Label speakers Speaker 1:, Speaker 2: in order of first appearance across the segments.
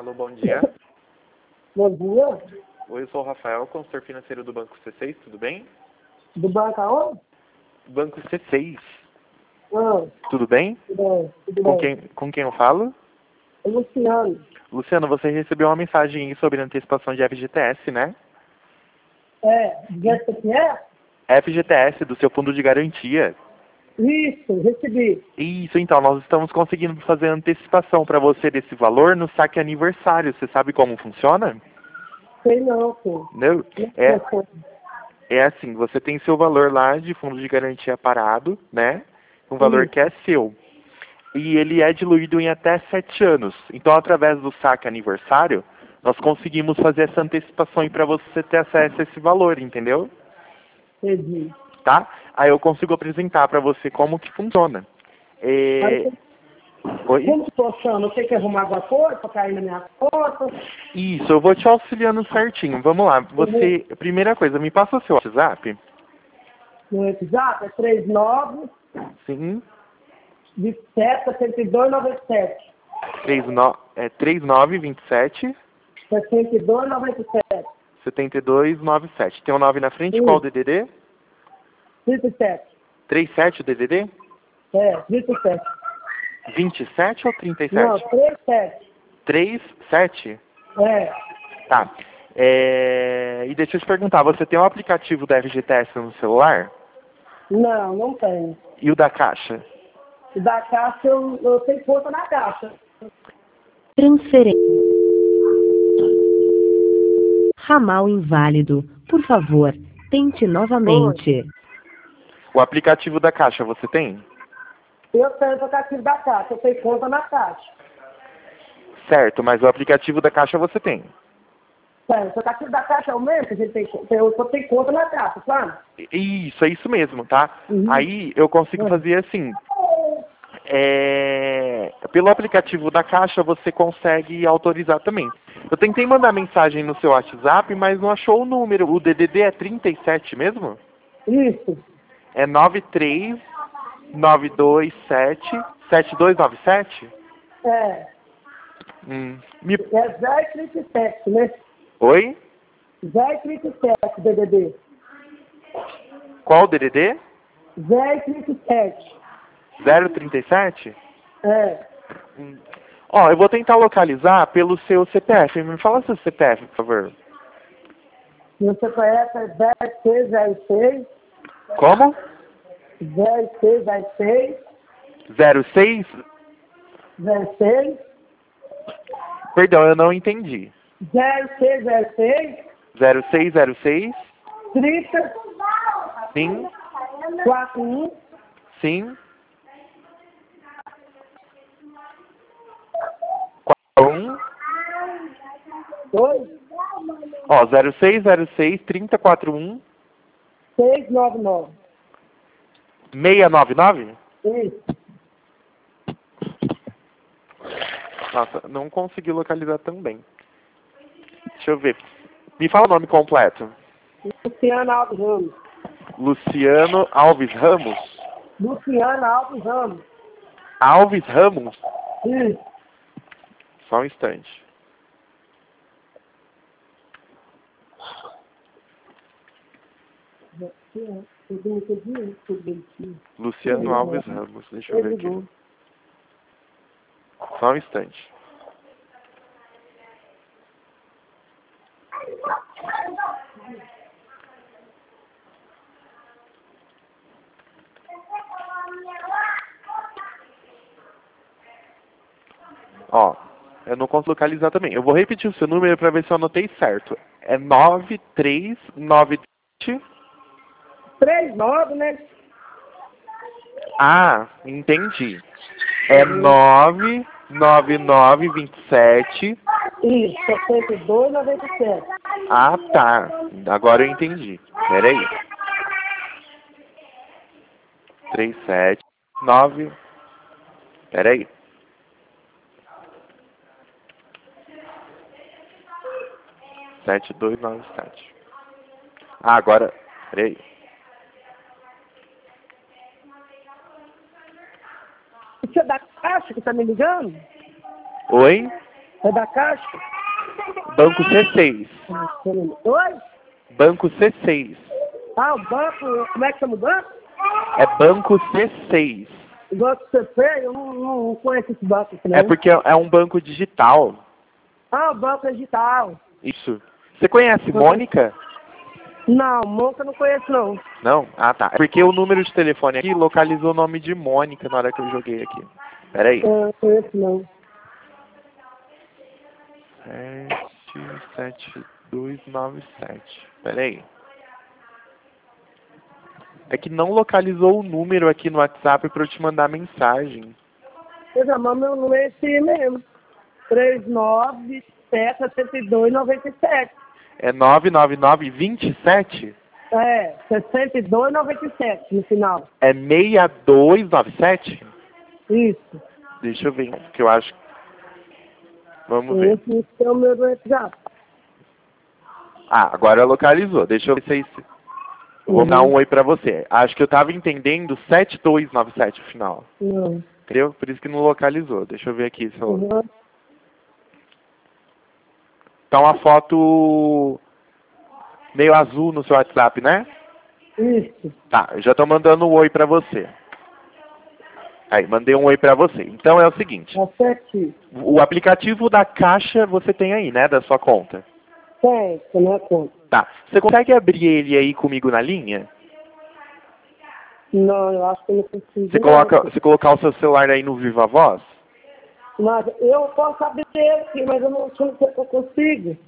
Speaker 1: Alô, bom dia.
Speaker 2: Bom dia.
Speaker 1: Oi, eu sou o Rafael, consultor financeiro do Banco C6, tudo bem?
Speaker 2: Do banco aonde?
Speaker 1: Banco C6,
Speaker 2: Ah,
Speaker 1: tudo bem?
Speaker 2: tudo bem, tudo
Speaker 1: Com
Speaker 2: bem.
Speaker 1: quem eu falo?
Speaker 2: É Luciano.
Speaker 1: Luciano, você recebeu uma mensagem aí sobre antecipação de FGTS, né?
Speaker 2: Do jeito que é?
Speaker 1: FGTS, do seu fundo de garantia.
Speaker 2: Isso, recebi.
Speaker 1: Isso, então, nós estamos conseguindo fazer antecipação para você desse valor no saque aniversário. Você sabe como funciona?
Speaker 2: Sei não, pô.
Speaker 1: Não? É, é assim, você tem seu valor lá de fundo de garantia parado, né? Um valor que é seu. E ele é diluído em até 7 anos. Então, através do saque aniversário, nós conseguimos fazer essa antecipação aí para você ter acesso a esse valor, entendeu?
Speaker 2: Entendi.
Speaker 1: Tá? Aí eu consigo apresentar para você como que funciona.
Speaker 2: Aí,
Speaker 1: Oi?
Speaker 2: como que funciona? Eu tenho que arrumar alguma coisa para cair na minha conta?
Speaker 1: Isso, eu vou te auxiliando certinho. Vamos lá. Você, primeira coisa, me passa o seu WhatsApp.
Speaker 2: No WhatsApp é 39
Speaker 1: Sim.
Speaker 2: 27 62 97.
Speaker 1: 3927
Speaker 2: 62 97.
Speaker 1: 7297. Tem um 9 na frente, qual o
Speaker 2: Isso,
Speaker 1: DDD?
Speaker 2: 37.
Speaker 1: 37 o DDD?
Speaker 2: 37.
Speaker 1: 27 ou 37?
Speaker 2: Não, 37.
Speaker 1: 37?
Speaker 2: É.
Speaker 1: Tá. E deixa eu te perguntar, você tem um aplicativo da FGTS no celular?
Speaker 2: Não, não tenho.
Speaker 1: E o da Caixa?
Speaker 2: E da caixa, eu tenho conta na caixa.
Speaker 3: Transferência. Ramal inválido. Por favor, tente novamente.
Speaker 1: O aplicativo da Caixa você tem?
Speaker 2: Eu tenho o aplicativo da caixa, eu tenho conta na caixa.
Speaker 1: Certo, mas o aplicativo da Caixa você tem?
Speaker 2: Tenho, o aplicativo da caixa é o mesmo, que a gente tem, eu só tenho conta na caixa, sabe?
Speaker 1: Isso, é isso mesmo, tá? Aí eu consigo fazer assim. Pelo aplicativo da Caixa você consegue autorizar também. Eu tentei mandar mensagem no seu WhatsApp, mas não achou o número. O DDD é 37 mesmo?
Speaker 2: Isso.
Speaker 1: É 93927 7297?
Speaker 2: É.
Speaker 1: Me...
Speaker 2: É 037, né?
Speaker 1: Oi?
Speaker 2: 037, DDD.
Speaker 1: Qual o DDD?
Speaker 2: 037.
Speaker 1: 037?
Speaker 2: É.
Speaker 1: Ó, eu vou tentar localizar pelo seu CPF. Me fala seu CPF, por favor.
Speaker 2: Meu CPF é 0606.
Speaker 1: Como?
Speaker 2: 0606.
Speaker 1: 06?
Speaker 2: 06.
Speaker 1: Perdão, eu não entendi.
Speaker 2: 0606.
Speaker 1: 0606?
Speaker 2: 30.
Speaker 1: Sim,
Speaker 2: 41.
Speaker 1: sim. 41?
Speaker 2: 2.
Speaker 1: Ó, 0606 3041
Speaker 2: 699.
Speaker 1: 699?
Speaker 2: Isso.
Speaker 1: Nossa, não consegui localizar também. Deixa eu ver. Me fala o nome completo.
Speaker 2: Luciana Alves Ramos.
Speaker 1: Luciano Alves Ramos?
Speaker 2: Luciana Alves Ramos.
Speaker 1: Alves Ramos?
Speaker 2: Isso.
Speaker 1: Só um instante. Luciano Alves Ramos. Deixa eu ver aqui. Só um instante. Ó, eu não consigo localizar também. Eu vou repetir o seu número para ver se eu anotei certo. É 9397.
Speaker 2: 39, né?
Speaker 1: Ah, entendi. É 99927.
Speaker 2: Isso, 6297.
Speaker 1: Ah, tá. Agora eu entendi. Peraí. 379. Peraí. Sete dois nove sete. Ah, agora. Peraí.
Speaker 2: Você é da caixa que tá me ligando?
Speaker 1: Oi?
Speaker 2: É da Caixa?
Speaker 1: Banco C6.
Speaker 2: Oi?
Speaker 1: Banco C6.
Speaker 2: Ah, o banco, como é que chama o banco?
Speaker 1: É Banco C6.
Speaker 2: O banco CP, eu não conheço esse banco aqui, não.
Speaker 1: É porque é um banco digital.
Speaker 2: Ah, o banco digital.
Speaker 1: Isso. Você conhece Mônica?
Speaker 2: Não, Mônica eu não conheço, não.
Speaker 1: Não? Ah, tá. É porque o número de telefone aqui localizou o nome de Mônica na hora que eu joguei aqui. Pera aí.
Speaker 2: Eu não conheço, não.
Speaker 1: 77297. Pera aí. É que não localizou o número aqui no WhatsApp para eu te mandar mensagem.
Speaker 2: Eu já mando meu número esse mesmo. 397-7297.
Speaker 1: É 99927?
Speaker 2: É, 6297 no final.
Speaker 1: É 6297?
Speaker 2: Isso.
Speaker 1: Deixa eu ver, que eu acho. Vamos ver.
Speaker 2: Esse é o meu do WhatsApp.
Speaker 1: Ah, agora localizou. Deixa eu ver se é isso. Vou dar um oi pra você. Acho que eu tava entendendo 7297 no final.
Speaker 2: Não.
Speaker 1: Entendeu? Por isso que não localizou. Deixa eu ver aqui. Se eu...
Speaker 2: Uhum.
Speaker 1: Tá uma foto meio azul no seu WhatsApp, né?
Speaker 2: Isso.
Speaker 1: Tá, eu já tô mandando um oi pra você. Aí, mandei um oi pra você. Então é o seguinte.
Speaker 2: Acerte.
Speaker 1: O aplicativo da Caixa você tem aí, né? Da sua conta.
Speaker 2: Tem, você não é conta.
Speaker 1: Tá. Você consegue abrir ele aí comigo na linha?
Speaker 2: Não, eu acho que eu não consigo.
Speaker 1: Você colocar o seu celular aí no Viva Voz?
Speaker 2: Mas eu posso abrir ele aqui, mas eu não sei se eu consigo.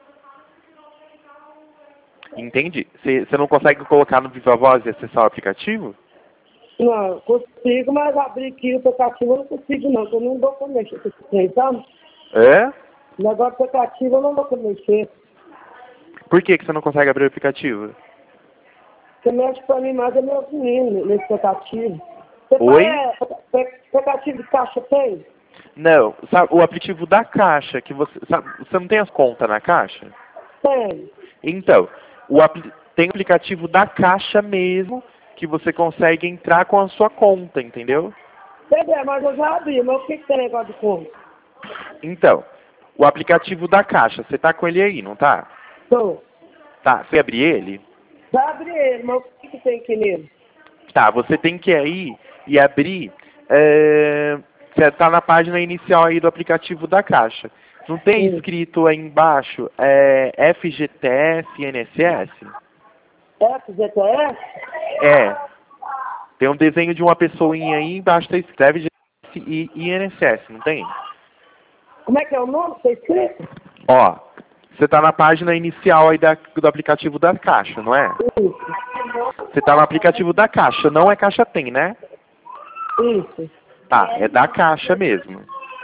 Speaker 1: Entendi. Você não consegue colocar no Viva Voz e acessar o aplicativo?
Speaker 2: Não, eu consigo, mas abrir aqui o aplicativo eu não consigo não, porque eu não dou pra mexer com esse trem, sabe?
Speaker 1: É?
Speaker 2: O negócio do aplicativo eu não dou pra mexer.
Speaker 1: Por que você não consegue abrir o aplicativo?
Speaker 2: Você mexe pra mim mais é meu menino nesse aplicativo. Você
Speaker 1: Oi?
Speaker 2: Aplicativo de Caixa tem?
Speaker 1: Não. Sabe, o aplicativo da Caixa, que você... Sabe, você não tem as contas na Caixa?
Speaker 2: Tem.
Speaker 1: Então, tem o aplicativo da Caixa mesmo, que você consegue entrar com a sua conta, entendeu?
Speaker 2: Entendeu? Mas eu já abri, mas o que tem negócio de conta?
Speaker 1: Então, o aplicativo da Caixa, você tá com ele aí, não tá?
Speaker 2: Então,
Speaker 1: Tá, você abrir ele?
Speaker 2: já abri ele, mas o que tem aqui nele?
Speaker 1: Tá, você tem que ir aí e abrir... Você tá na página inicial aí do aplicativo da Caixa. Não tem escrito aí embaixo FGTS e INSS?
Speaker 2: FGTS?
Speaker 1: É. Tem um desenho de uma pessoinha aí embaixo, tá escreve FGTS e INSS, não tem?
Speaker 2: Como é que é o nome? Tá escrito?
Speaker 1: Ó, você tá na página inicial aí do aplicativo da Caixa, não é?
Speaker 2: Isso.
Speaker 1: Você tá no aplicativo da Caixa, não é Caixa Tem, né?
Speaker 2: Isso.
Speaker 1: Tá, é da Caixa mesmo.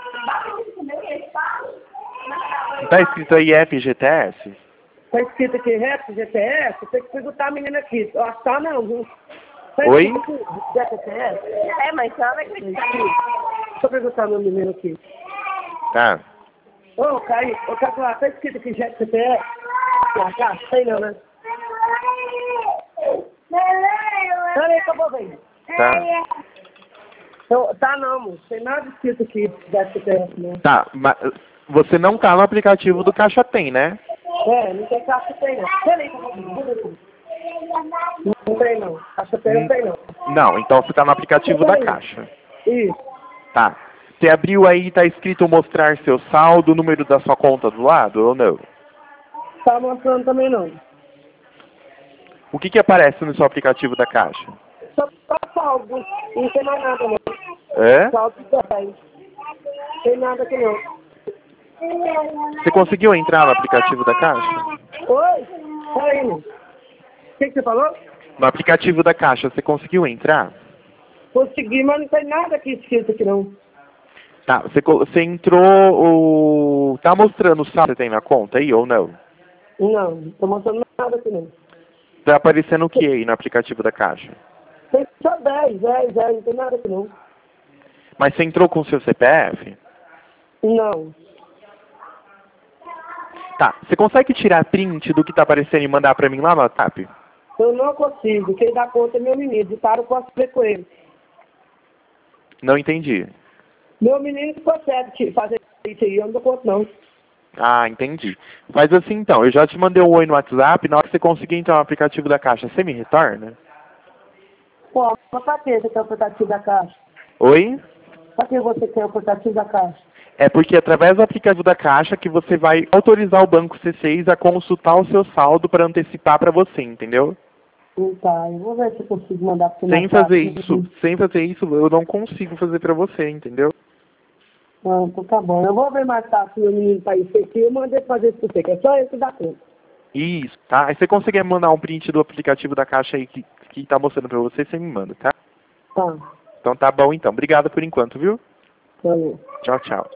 Speaker 1: Não tá escrito aí FGTS?
Speaker 2: Tá escrito aqui FGTS? Tem que perguntar a menina aqui. Eu acho que tá não, viu? Tá
Speaker 1: Oi?
Speaker 2: escrito aqui, FGTS? É, mas ela vai acreditar nisso. Deixa eu perguntar meu menino aqui.
Speaker 1: Tá.
Speaker 2: Ô, Caí, ô, Cacá, tá escrito aqui FGTS? Ah, tá, sei não, né? Peraí que eu vou ver.
Speaker 1: Tá.
Speaker 2: Então, tá não, moço. Tem nada escrito aqui da FGTS, não.
Speaker 1: Tá, mas você não tá no aplicativo do Caixa Tem, né?
Speaker 2: É, não tem caixa tem não. Peraí que eu vou ver. Não tem não. Caixa tem não tem não.
Speaker 1: Não, então você tá no aplicativo da Caixa.
Speaker 2: Isso.
Speaker 1: Tá. Você abriu aí, tá escrito mostrar seu saldo, o número da sua conta do lado ou não?
Speaker 2: Tá mostrando também não.
Speaker 1: O que aparece no seu aplicativo da Caixa?
Speaker 2: Só saldo. Não tem mais nada não.
Speaker 1: É?
Speaker 2: Saldo tem. Tem nada aqui não.
Speaker 1: Você conseguiu entrar no aplicativo da Caixa?
Speaker 2: Oi? Peraí. O que você falou?
Speaker 1: No aplicativo da Caixa, você conseguiu entrar?
Speaker 2: Consegui, mas não tem nada aqui escrito aqui não.
Speaker 1: Tá, você entrou, tá mostrando o saldo que você tem na conta aí ou não?
Speaker 2: Não, não tô mostrando nada aqui não.
Speaker 1: Tá aparecendo o que aí no aplicativo da Caixa?
Speaker 2: Tem só 10, não tem nada aqui não.
Speaker 1: Mas você entrou com o seu CPF?
Speaker 2: Não.
Speaker 1: Tá, você consegue tirar print do que tá aparecendo e mandar pra mim lá no WhatsApp?
Speaker 2: Eu não consigo. Quem dá conta é meu menino. De cara eu posso ver com ele.
Speaker 1: Não entendi.
Speaker 2: Meu menino que consegue fazer isso aí, eu não dou conta, não.
Speaker 1: Ah, entendi. Faz assim então, eu já te mandei um oi no WhatsApp, na hora que você conseguir entrar no aplicativo da Caixa, você me retorna?
Speaker 2: Pô, mas pra que você quer o aplicativo da Caixa?
Speaker 1: Oi?
Speaker 2: Pra que você quer o aplicativo da Caixa?
Speaker 1: É porque através do aplicativo da Caixa que você vai autorizar o Banco C6 a consultar o seu saldo para antecipar para você, entendeu?
Speaker 2: Tá, eu vou ver se eu consigo mandar pra você
Speaker 1: Sem
Speaker 2: mais
Speaker 1: fazer
Speaker 2: fácil.
Speaker 1: isso, eu não consigo fazer para você, entendeu?
Speaker 2: Ah, então tá bom. Eu vou ver mais fácil meu menino pra isso aqui. Eu mandei fazer isso pra você, que é só isso que dá conta.
Speaker 1: Isso, tá? Aí você conseguir mandar um print do aplicativo da Caixa aí que tá mostrando para você, você me manda, tá?
Speaker 2: Tá,
Speaker 1: Então tá bom então. Obrigado por enquanto, viu?
Speaker 2: valeu.
Speaker 1: Tchau, tchau.